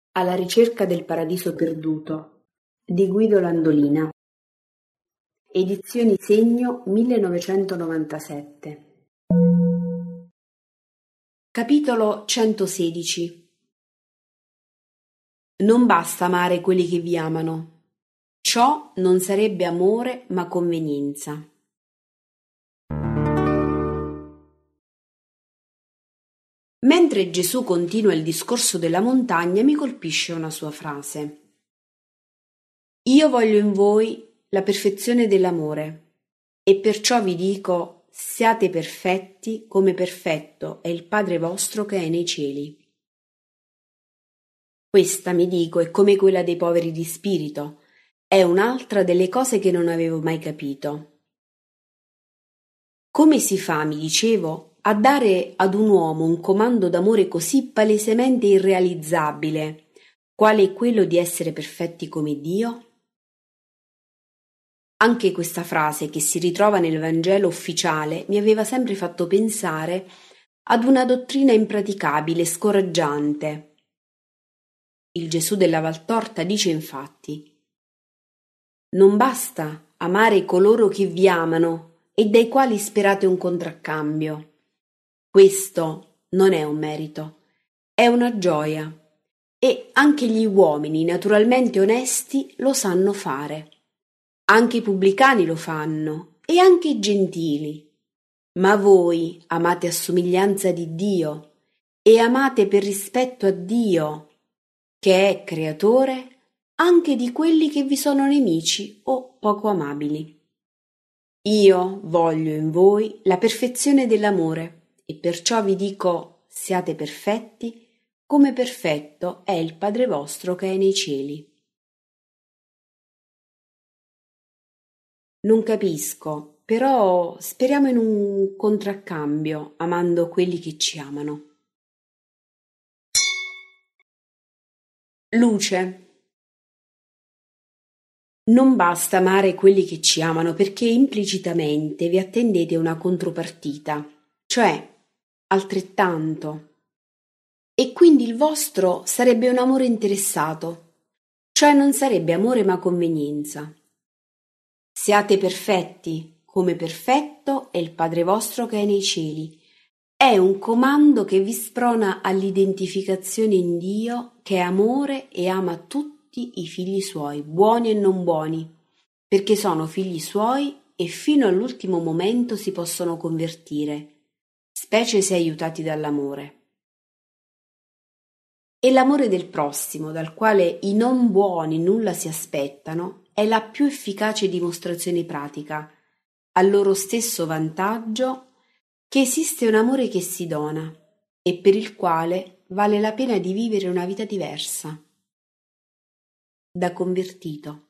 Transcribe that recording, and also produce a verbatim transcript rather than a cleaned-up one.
Alla ricerca del paradiso perduto di Guido Landolina. Edizioni Segno millenovecentonovantasette. Capitolo centosedici. Non basta amare quelli che vi amano. Ciò non sarebbe amore ma convenienza. Mentre Gesù continua il discorso della montagna, mi colpisce una sua frase. Io voglio in voi la perfezione dell'amore, e perciò vi dico: siate perfetti come perfetto è il Padre vostro che è nei cieli. Questa, mi dico, è come quella dei poveri di spirito, è un'altra delle cose che non avevo mai capito. Come si fa, mi dicevo, a dare ad un uomo un comando d'amore così palesemente irrealizzabile, quale è quello di essere perfetti come Dio? Anche questa frase, che si ritrova nel Vangelo ufficiale, mi aveva sempre fatto pensare ad una dottrina impraticabile, scoraggiante. Il Gesù della Valtorta dice infatti: non basta amare coloro che vi amano e dai quali sperate un contraccambio. Questo non è un merito, è una gioia, e anche gli uomini naturalmente onesti lo sanno fare. Anche i pubblicani lo fanno, e anche i gentili. Ma voi amate a somiglianza di Dio, e amate per rispetto a Dio, che è creatore anche di quelli che vi sono nemici o poco amabili. Io voglio in voi la perfezione dell'amore, e perciò vi dico: siate perfetti come perfetto è il Padre vostro che è nei cieli. Non capisco, però speriamo in un contraccambio, amando quelli che ci amano. Luce. Non basta amare quelli che ci amano, perché implicitamente vi attendete una contropartita, cioè altrettanto. E quindi il vostro sarebbe un amore interessato, cioè non sarebbe amore ma convenienza. Siate perfetti, come perfetto è il Padre vostro che è nei cieli. È un comando che vi sprona all'identificazione in Dio, che è amore e ama tutti i figli suoi, buoni e non buoni, perché sono figli suoi e fino all'ultimo momento si possono convertire, specie se aiutati dall'amore. E l'amore del prossimo, dal quale i non buoni nulla si aspettano, è la più efficace dimostrazione pratica, a loro stesso vantaggio, che esiste un amore che si dona e per il quale vale la pena di vivere una vita diversa. Da convertito.